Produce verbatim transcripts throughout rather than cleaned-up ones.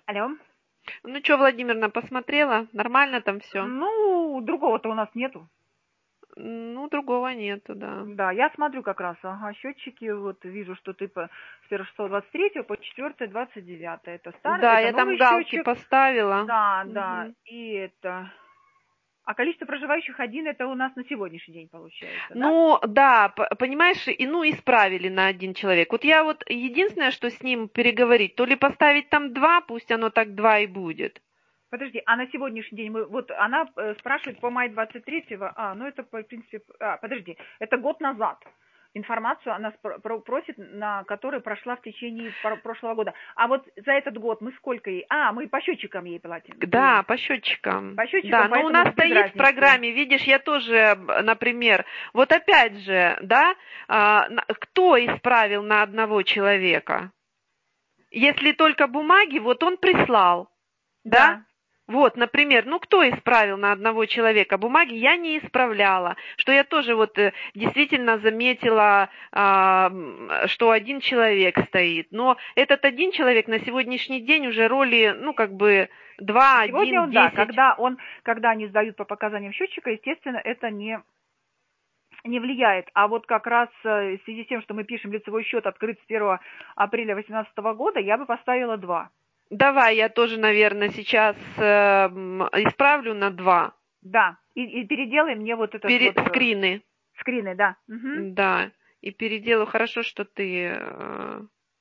Алло. Ну что, Владимировна, посмотрела? Нормально там все? Ну, другого-то у нас нету. Ну, другого нету, да. Да, я смотрю как раз, ага, счетчики, вот вижу, что ты по, с первого шестого двадцать третьего по четвёртое двадцать девятое. Это старый, Да, это я там новый галки счетчик. поставила. Да, Мгм. да, и это... А количество проживающих один, это у нас на сегодняшний день получается, да? Ну, да, п- понимаешь, и ну исправили на один человек. Вот я вот единственное, что с ним переговорить, то ли поставить там два, пусть оно так два и будет. Подожди, а на сегодняшний день мы, вот она э, спрашивает по мая двадцать третьего, а, ну это по в принципе, а, подожди, это год назад. Информацию она спро- про- просит, на которой прошла в течение пор- прошлого года. А вот за этот год мы сколько ей? А, мы по счетчикам ей платим. Да, по счетчикам. По счетчикам, Да, но у поэтому нас без стоит в разницы. программе, видишь, я тоже, б- например, вот опять же, да, а, на- кто исправил на одного человека? Если только бумаги, вот он прислал, да? Да. Вот, например, ну кто исправил на одного человека бумаги, я не исправляла, что я тоже вот э, действительно заметила, а, м, что один человек стоит, но этот один человек на сегодняшний день уже роли, ну как бы два, Сегодня один, он, да, десять. когда он, когда они сдают по показаниям счетчика, естественно, это не не влияет. А вот как раз э, в связи с тем, что мы пишем лицевой счет открыт с первого апреля две тысячи восемнадцатого года, я бы поставила два. Давай я тоже, наверное, сейчас э, м, исправлю на два. Да, и, и переделай мне вот этот Пере- вот э, скрины, скрины, да. Мгм. да, и переделаю. Хорошо, что ты... э,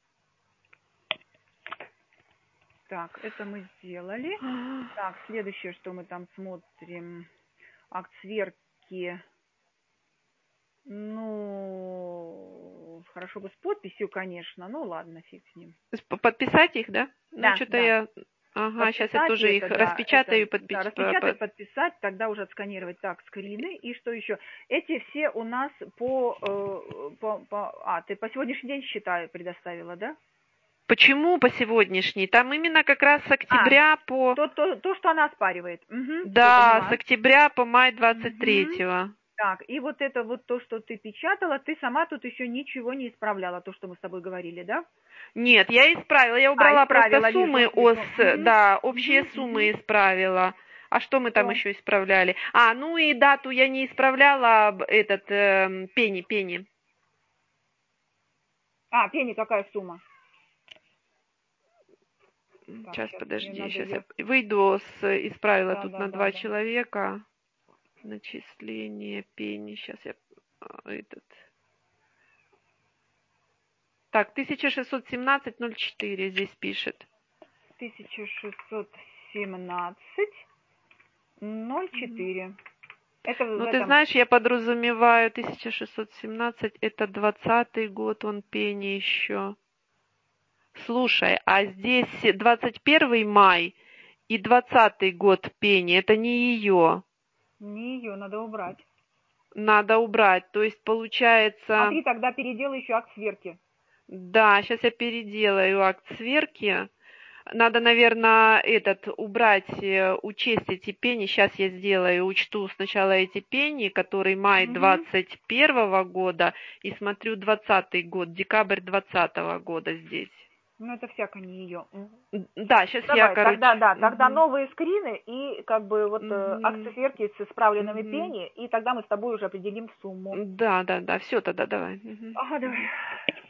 Так, это мы сделали. Так, следующее, что мы там смотрим. Акт сверки. Ну, хорошо бы с подписью, конечно. Ну, ладно, фиг с ним. П- Подписать их, да? Ну, Да, что-то да. я... Ага, сейчас я Подписать и тоже их это, да, распечатаю и это, да, подпись... по- распечатать, по- подписать, тогда уже отсканировать. Так, скрины. И что еще? Эти все у нас по, э, по, по... А, ты по сегодняшний день, считаю, предоставила, да? Почему по сегодняшний? Там именно как раз с А, октября по... то, то, то что она оспаривает. Угу, все, Да, с поняла. октября по май двадцать Угу. третьего. Так, и вот это вот то, что ты печатала, ты сама тут еще ничего не исправляла, то, что мы с тобой говорили, да? Нет, я исправила. Я А, убрала просто исправила, суммы вижу, ОС, вижу. Угу, да, общие угу, суммы угу. исправила. А что мы там Все. еще исправляли? А, ну и дату я не исправляла, б- этот, эм, пени, пени. А, пени, какая сумма? Так, Сейчас, сейчас, мне подожди, надо сейчас я ее... выйду, с, исправила Да, тут да, на да, два да. человека. Начисление пени. Сейчас я а, этот. Так, тысяча шестьсот семнадцать ноль четыре здесь пишет. тысяча шестьсот семнадцать ноль четыре. Это в Ну, ты этом... знаешь, я подразумеваю, тысяча шестьсот семнадцать это двадцатый год, он пени еще. Слушай, а здесь двадцать первый май и двадцатый год пени, это не ее. Не ее, надо убрать. Надо убрать. То есть получается... Смотри, тогда переделай еще акт сверки. Да, сейчас я переделаю акт сверки. Надо, наверное, этот убрать, э, учесть эти пени. Сейчас я сделаю, учту сначала эти пени, который май Угу. двадцать первого года, и смотрю двадцатый год, декабрь двадцатого года здесь. Ну, это всяко не ее. М, Да, сейчас я, Давай, короче... тогда, да, тогда Мгм, новые скрины и как бы вот э, акт мгм, сверки с исправленными мгм. пени, и тогда мы с тобой уже определим сумму. Да, да, да, все тогда давай. Мгм, Ага, мгм. давай.